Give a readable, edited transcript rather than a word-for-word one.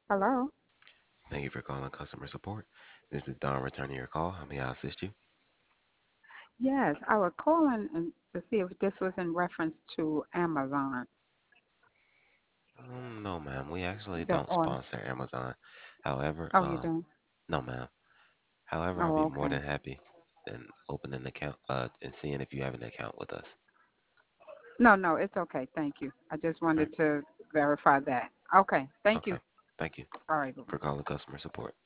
Hello. Thank you for calling customer support. This is Don returning your call. How may I assist you? Yes, I was calling to see if this was in reference to Amazon. No, ma'am. We actually The don't order. sponsor Amazon. However, Oh, you don't? no, ma'am. However, I'll Oh, be more okay. than happy than opening an account and seeing if you have an account with us. No, no, it's okay. Thank you. I just All right. wanted to verify that. Okay. Thank Okay. you. Thank you All right. Bye. for calling customer support.